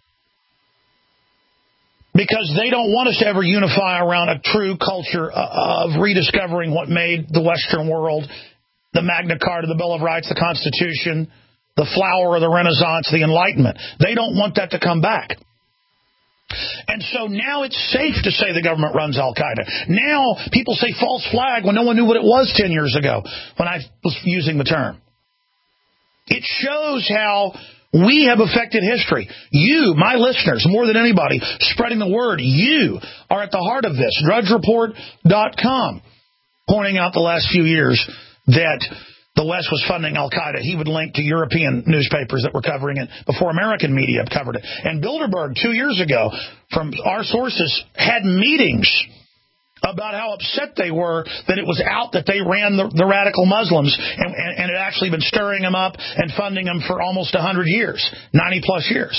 Because they don't want us to ever unify around a true culture of rediscovering what made the Western world, the Magna Carta, the Bill of Rights, the Constitution, the flower of the Renaissance, the Enlightenment. They don't want that to come back. And so now it's safe to say the government runs Al-Qaeda. Now people say false flag when no one knew what it was 10 years ago when I was using the term. It shows how We have affected history. You, my listeners, more than anybody, spreading the word. You are at the heart of this. DrudgeReport.com, pointing out the last few years that the West was funding al-Qaeda. He would link to European newspapers that were covering it before American media covered it. And Bilderberg, 2 years ago, from our sources, had meetings about how upset they were that it was out that they ran the radical Muslims and had actually been stirring them up and funding them for almost 100 years, 90-plus years.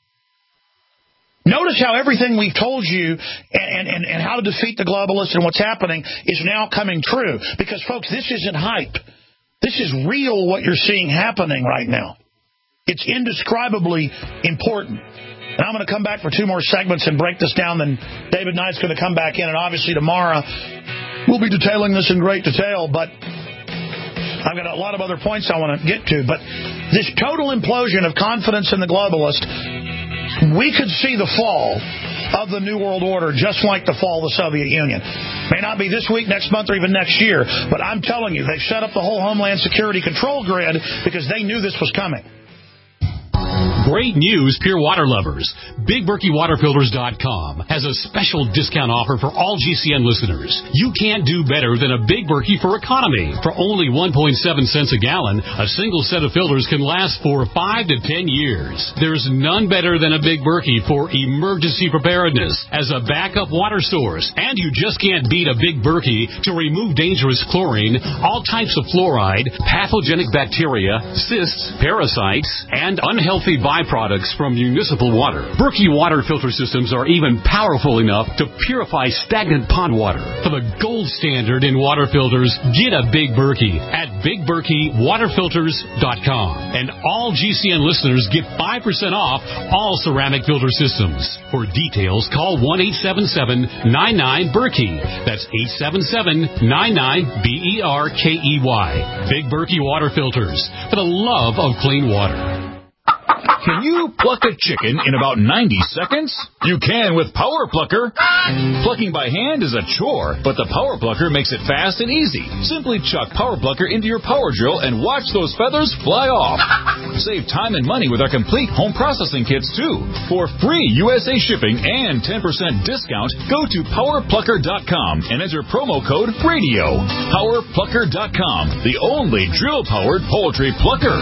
Notice how everything we've told you and how to defeat the globalists and what's happening is now coming true. Because, folks, this isn't hype. This is real what you're seeing happening right now. It's indescribably important. And I'm going to come back for 2 more segments and break this down. Then David Knight's going to come back in. And obviously tomorrow we'll be detailing this in great detail. But I've got a lot of other points I want to get to. But this total implosion of confidence in the globalist, we could see the fall of the New World Order just like the fall of the Soviet Union. May not be this week, next month, or even next year. But I'm telling you, they've set up the whole Homeland Security control grid because they knew this was coming. Great news, pure water lovers. BigBerkeyWaterFilters.com has a special discount offer for all GCN listeners. You can't do better than a Big Berkey for economy. For only 1.7 cents a gallon, a single set of filters can last for 5 to 10 years. There's none better than a Big Berkey for emergency preparedness as a backup water source. And you just can't beat a Big Berkey to remove dangerous chlorine, all types of fluoride, pathogenic bacteria, cysts, parasites, and unhealthy byproducts from municipal water. Berkey water filter systems are even powerful enough to purify stagnant pond water. For the gold standard in water filters, get a Big Berkey at BigBerkeyWaterFilters.com. And all GCN listeners get 5% off all ceramic filter systems. For details, call 1-877-99-BERKEY. That's 877-99-BERKEY. Big Berkey Water Filters, for the love of clean water. Can you pluck a chicken in about 90 seconds? You can with Power Plucker. Plucking by hand is a chore, but the Power Plucker makes it fast and easy. Simply chuck Power Plucker into your power drill and watch those feathers fly off. Save time and money with our complete home processing kits, too. For free USA shipping and 10% discount, go to PowerPlucker.com and enter promo code RADIO. PowerPlucker.com, the only drill-powered poultry plucker.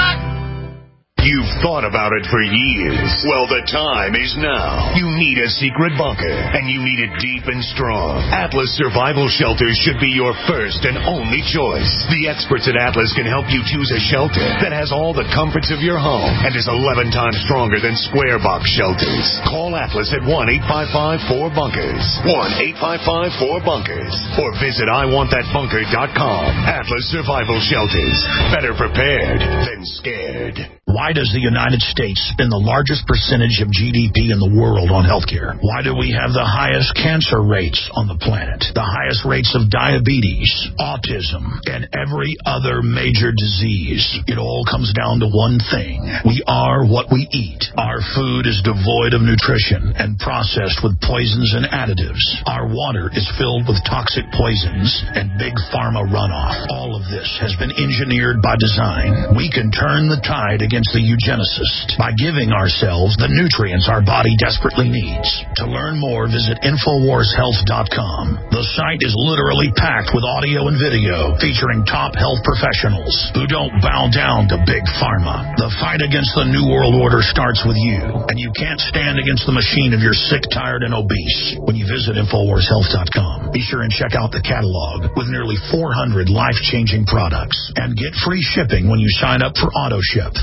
You've thought about it for years. Well, the time is now. You need a secret bunker, and you need it deep and strong. Atlas Survival Shelters should be your first and only choice. The experts at Atlas can help you choose a shelter that has all the comforts of your home and is 11 times stronger than square box shelters. Call Atlas at 1-855-4BUNKERS. 1-855-4BUNKERS. Or visit IWantThatBunker.com. Atlas Survival Shelters. Better prepared than scared. Why does the United States spend the largest percentage of GDP in the world on healthcare? Why do we have the highest cancer rates on the planet, the highest rates of diabetes, autism, and every other major disease? It all comes down to one thing. We are what we eat. Our food is devoid of nutrition and processed with poisons and additives. Our water is filled with toxic poisons and big pharma runoff. All of this has been engineered by design. We can turn the tide against the eugenicist by giving ourselves the nutrients our body desperately needs. To learn more, visit InfoWarsHealth.com. The site is literally packed with audio and video featuring top health professionals who don't bow down to big pharma. The fight against the New World Order starts with you, and you can't stand against the machine if you're sick, tired, and obese. When you visit InfoWarsHealth.com, be sure and check out the catalog with nearly 400 life-changing products and get free shipping when you sign up for AutoShip.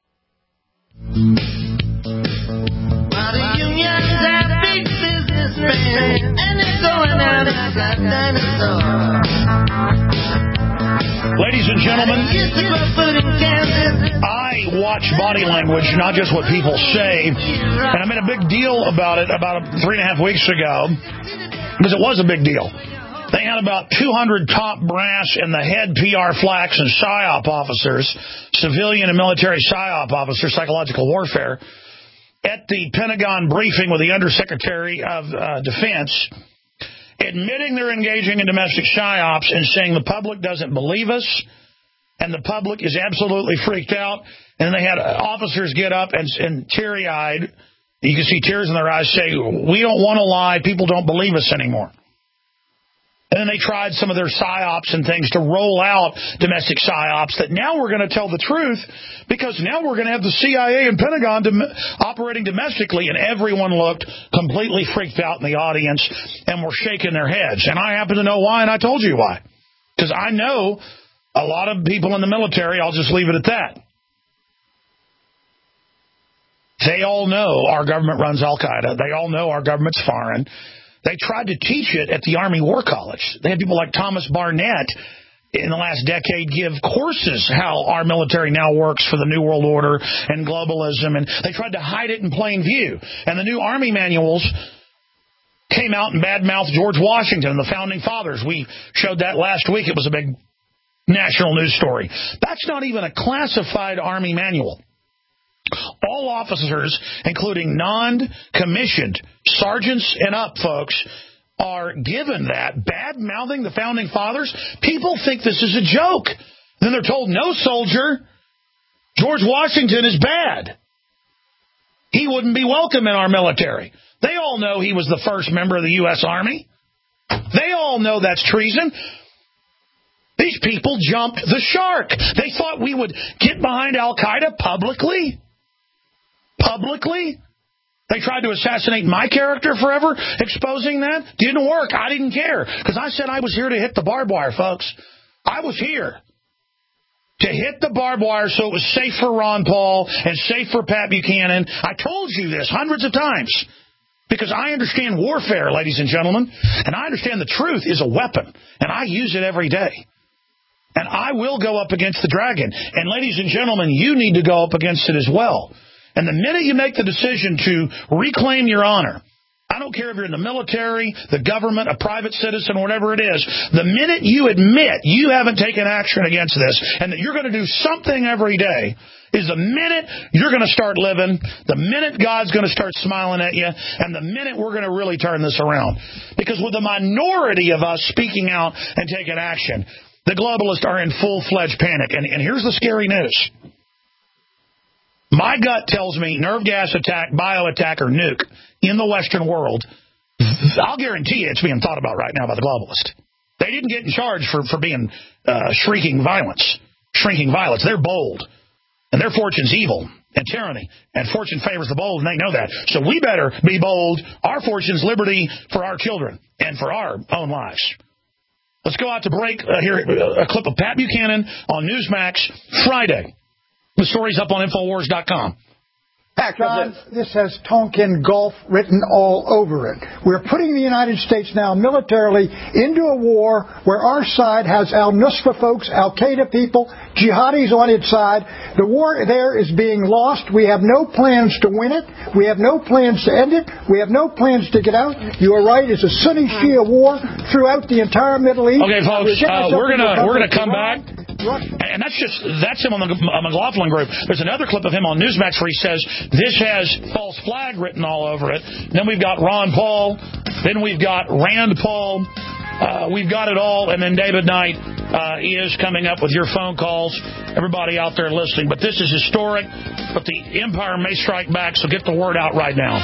Well, the unions have big businessmen, and they're going out like a dinosaur. Ladies and gentlemen, I watch body language, not just what people say, and I made a big deal about it about 3.5 weeks ago, because it was a big deal. They had about 200 top brass and the head PR flax and PSYOP officers, civilian and military PSYOP officers, psychological warfare, at the Pentagon briefing with the Undersecretary of Defense, admitting they're engaging in domestic PSYOPs and saying the public doesn't believe us. and the public is absolutely freaked out. And they had officers get up and teary-eyed, you can see tears in their eyes, say, we don't want to lie, people don't believe us anymore. And then they tried some of their psyops and things to roll out domestic psyops that now we're going to tell the truth because now we're going to have the CIA and Pentagon operating domestically. And everyone looked completely freaked out in the audience and were shaking their heads. And I happen to know why, and I told you why. Because I know a lot of people in the military, I'll just leave it at that. They all know our government runs Al-Qaeda. They all know our government's foreign. They tried to teach it at the Army War College. They had people like Thomas Barnett in the last decade give courses how our military now works for the New World Order and globalism, and they tried to hide it in plain view. And the new Army manuals came out and badmouthed George Washington and the Founding Fathers. We showed that last week. It was a big national news story. That's not even a classified Army manual. All officers, including non-commissioned sergeants and up, folks, are given that. Bad-mouthing the Founding Fathers? People think this is a joke. Then they're told, no, soldier, George Washington is bad. He wouldn't be welcome in our military. They all know he was the first member of the U.S. Army. They all know that's treason. These people jumped the shark. They thought we would get behind Al-Qaeda publicly. Publicly? They tried to assassinate my character forever, exposing that. Didn't work. I didn't care because I said I was here to hit the barbed wire, folks. I was here to hit the barbed wire so it was safe for Ron Paul and safe for Pat Buchanan. I told you this hundreds of times because I understand warfare, ladies and gentlemen, and I understand the truth is a weapon, and I use it every day. And I will go up against the dragon. And ladies and gentlemen, you need to go up against it as well. And the minute you make the decision to reclaim your honor, I don't care if you're in the military, the government, a private citizen, whatever it is, the minute you admit you haven't taken action against this and that you're going to do something every day is the minute you're going to start living, the minute God's going to start smiling at you, and the minute we're going to really turn this around. Because with the minority of us speaking out and taking action, the globalists are in full-fledged panic. And here's the scary news. My gut tells me nerve gas attack, bio-attack, or nuke in the Western world, I'll guarantee you it's being thought about right now by the globalists. They didn't get in charge for being shrinking violence. They're bold. And their fortune's evil and tyranny. And fortune favors the bold, and they know that. So we better be bold. Our fortune's liberty for our children and for our own lives. Let's go out to break. Here, a clip of Pat Buchanan on Newsmax Friday. The story's up on Infowars.com. John, this has Tonkin Gulf written all over it. We're putting the United States now militarily into a war where our side has al-Nusra folks, al-Qaeda people, jihadis on its side. The war there is being lost. We have no plans to win it. We have no plans to end it. We have no plans to get out. You are right. It's a Sunni-Shia war throughout the entire Middle East. Okay, folks, we're gonna come back. And that's him on the McLaughlin group. There's another clip of him on Newsmax where he says this has false flag written all over it. Then we've got Ron Paul. Then we've got Rand Paul. We've got it all. And then David Knight is coming up with your phone calls. Everybody out there listening. But this is historic. But the empire may strike back, so get the word out right now.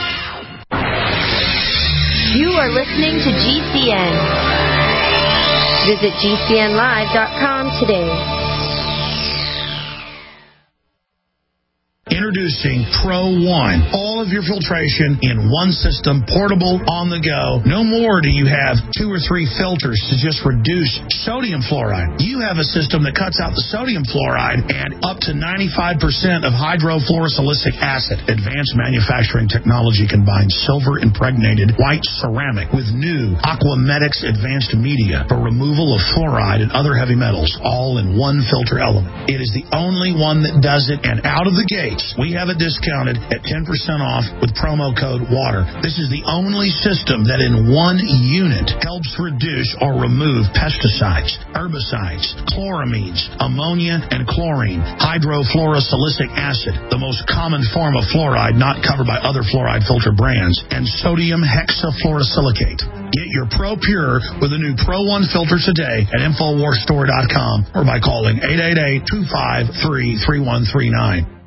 You are listening to GCN. Visit GCNlive.com today. Introducing Pro One. All of your filtration in one system, portable, on the go. No more do you have 2 or 3 filters to just reduce sodium fluoride. You have a system that cuts out the sodium fluoride and up to 95% of hydrofluorosilicic acid. Advanced manufacturing technology combines silver-impregnated white ceramic with new Aquamedics advanced media for removal of fluoride and other heavy metals, all in one filter element. It is the only one that does it, and out of the gate, we have it discounted at 10% off with promo code WATER. This is the only system that in one unit helps reduce or remove pesticides, herbicides, chloramines, ammonia, and chlorine, hydrofluorosilicic acid, the most common form of fluoride not covered by other fluoride filter brands, and sodium hexafluorosilicate. Get your Pro Pure with the new Pro One filter today at InfoWarsStore.com or by calling 888-253-3139.